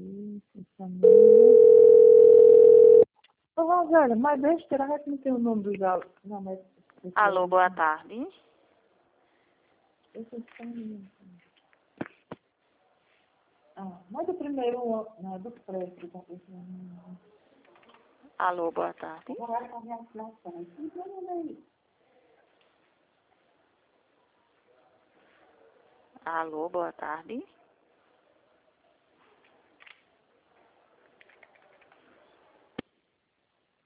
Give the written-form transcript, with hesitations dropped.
Isso, família. Ô, Rosana, mas deixa eu tirar que não tem o nome dos alunos. Não, mas... Alô, boa tarde. Esse é família. Mas o primeiro, não, do prédio que tá pensando. Alô, boa tarde. Agora tá minha inflação. Alô, boa tarde.